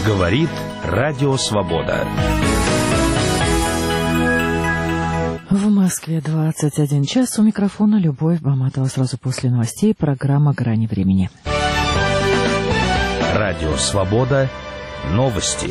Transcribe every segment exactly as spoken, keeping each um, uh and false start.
Говорит Радио Свобода. В Москве двадцать один час. У микрофона Любовь Баматова. Сразу после новостей программа «Грани времени». Радио Свобода. Новости.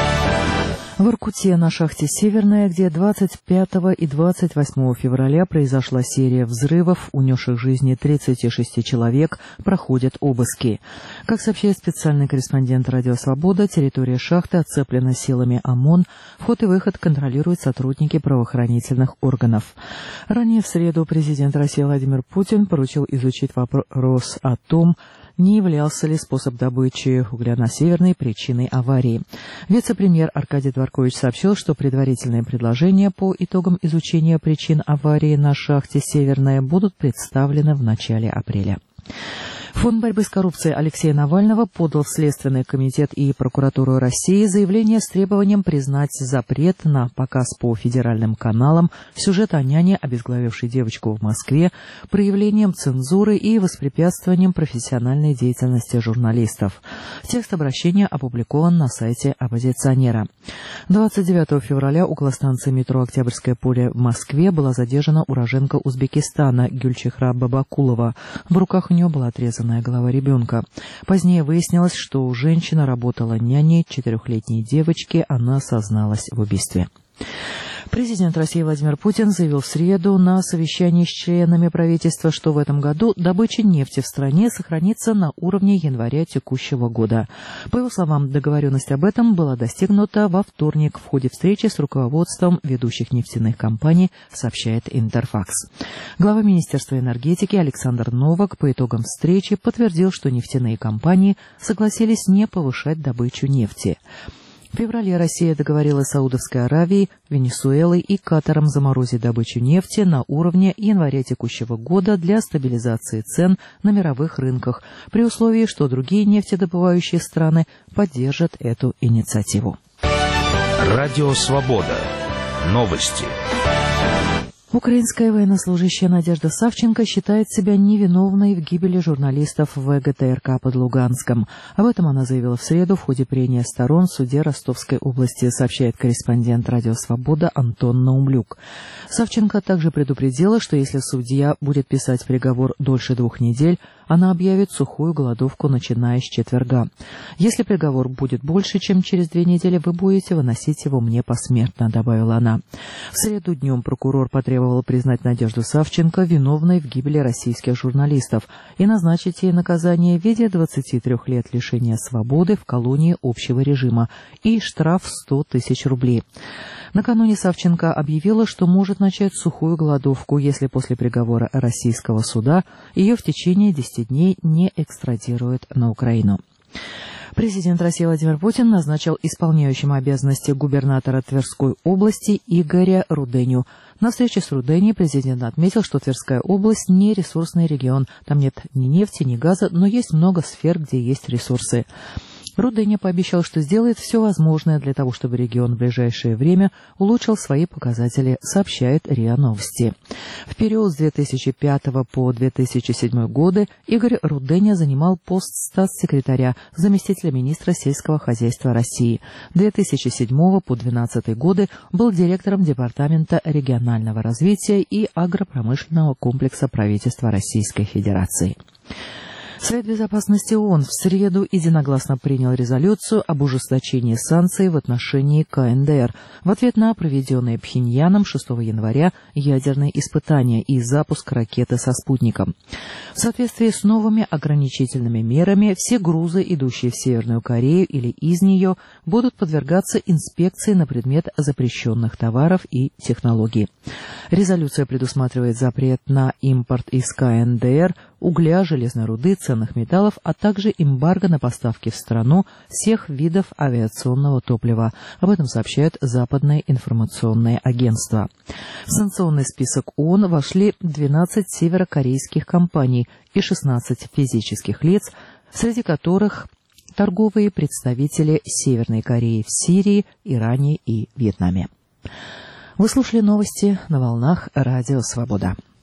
В Иркуте на шахте «Северная», где двадцать пятого и двадцать восьмого февраля произошла серия взрывов, унесших жизни тридцати шести человек, проходят обыски. Как сообщает специальный корреспондент «Радио Свобода», территория шахты оцеплена силами ОМОН, вход и выход контролируют сотрудники правоохранительных органов. Ранее в среду президент России Владимир Путин поручил изучить вопрос о том, не являлся ли способ добычи угля на Северной причиной аварии. Вице-премьер Аркадий Дворкович сообщил, что предварительные предложения по итогам изучения причин аварии на шахте «Северная» будут представлены в начале апреля. Фонд борьбы с коррупцией Алексея Навального подал в Следственный комитет и прокуратуру России заявление с требованием признать запрет на показ по федеральным каналам сюжета о няне, обезглавившей девочку в Москве, проявлением цензуры и воспрепятствованием профессиональной деятельности журналистов. Текст обращения опубликован на сайте оппозиционера. двадцать девятого февраля около станции метро «Октябрьское поле» в Москве была задержана уроженка Узбекистана Гюльчихра Бабакулова. В руках у нее была отрезана голова ребенка. Позднее выяснилось, что женщина работала няней четырехлетней девочки, она созналась в убийстве. Президент России Владимир Путин заявил в среду на совещании с членами правительства, что в этом году добыча нефти в стране сохранится на уровне января текущего года. По его словам, договоренность об этом была достигнута во вторник в ходе встречи с руководством ведущих нефтяных компаний, сообщает Интерфакс. Глава Министерства энергетики Александр Новак по итогам встречи подтвердил, что нефтяные компании согласились не повышать добычу нефти. В феврале Россия договорилась с Саудовской Аравией, Венесуэлой и Катаром заморозить добычу нефти на уровне января текущего года для стабилизации цен на мировых рынках, при условии, что другие нефтедобывающие страны поддержат эту инициативу. Радио Свобода. Новости. Украинская военнослужащая Надежда Савченко считает себя невиновной в гибели журналистов в ГТРК под Луганском. Об этом она заявила в среду в ходе прения сторон в суде Ростовской области, сообщает корреспондент «Радио Свобода» Антон Наумлюк. Савченко также предупредила, что если судья будет писать приговор дольше двух недель, она объявит сухую голодовку, начиная с четверга. Если приговор будет больше, чем через две недели, вы будете выносить его мне посмертно, добавила она. В среду днем прокурор потребовал признать Надежду Савченко виновной в гибели российских журналистов и назначить ей наказание в виде двадцати трёх лет лишения свободы в колонии общего режима и штраф в сто тысяч рублей. Накануне Савченко объявила, что может начать сухую голодовку, если после приговора российского суда ее в течение десяти дней не экстрадируют на Украину. Президент России Владимир Путин назначил исполняющим обязанности губернатора Тверской области Игоря Руденю. На встрече с Руденей президент отметил, что Тверская область не ресурсный регион. Там нет ни нефти, ни газа, но есть много сфер, где есть ресурсы. Руденя пообещал, что сделает все возможное для того, чтобы регион в ближайшее время улучшил свои показатели, сообщает РИА Новости. В период с две тысячи пятого по две тысячи седьмой годы Игорь Руденя занимал пост статс-секретаря, заместителя министра сельского хозяйства России. С две тысячи седьмого по две тысячи двенадцатый годы был директором Департамента регионального развития и агропромышленного комплекса правительства Российской Федерации. Совет Безопасности ООН в среду единогласно принял резолюцию об ужесточении санкций в отношении КНДР в ответ на проведенные Пхеньяном шестого января ядерные испытания и запуск ракеты со спутником. В соответствии с новыми ограничительными мерами все грузы, идущие в Северную Корею или из нее, будут подвергаться инспекции на предмет запрещенных товаров и технологий. Резолюция предусматривает запрет на импорт из КНДР угля, железной руды, ценных металлов, а также эмбарго на поставки в страну всех видов авиационного топлива. Об этом сообщают западные информационные агентства. В санкционный список ООН вошли двенадцать северокорейских компаний и шестнадцать физических лиц, среди которых торговые представители Северной Кореи в Сирии, Иране и Вьетнаме. Вы слушали новости на волнах Радио Свобода.